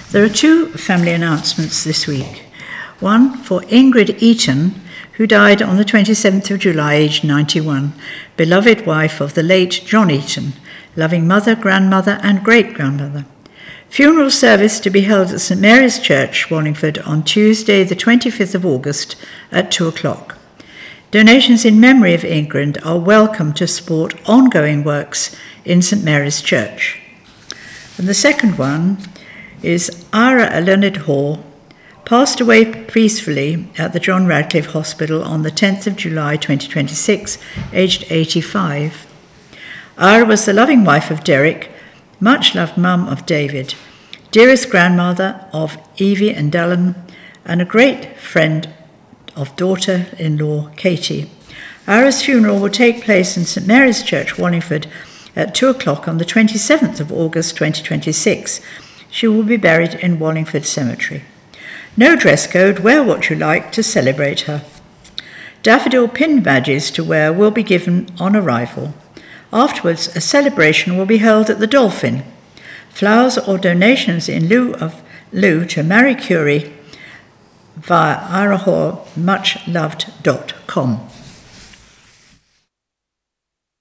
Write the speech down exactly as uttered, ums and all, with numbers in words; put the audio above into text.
There are two family announcements this week. One for Ingrid Eaton, who died on the twenty-seventh of July, aged ninety-one, beloved wife of the late John Eaton, loving mother, grandmother and great-grandmother. Funeral service to be held at St Mary's Church, Wallingford, on Tuesday, the twenty-fifth of August at two o'clock. Donations in memory of Ingrid are welcome to support ongoing works in St Mary's Church. And the second one is Ira Leonard Hall, passed away peacefully at the John Radcliffe Hospital on the tenth of July twenty twenty-six, aged eighty-five. Ira was the loving wife of Derek, much-loved mum of David, dearest grandmother of Evie and Dylan, and a great friend of daughter-in-law Katie. Ira's funeral will take place in St Mary's Church, Wallingford, at two o'clock on the twenty-seventh of August twenty twenty-six. She will be buried in Wallingford Cemetery. No dress code, wear what you like to celebrate her. Daffodil pin badges to wear will be given on arrival. Afterwards, a celebration will be held at the Dolphin. Flowers or donations in lieu of lieu to Marie Curie via ira hall much loved dot com.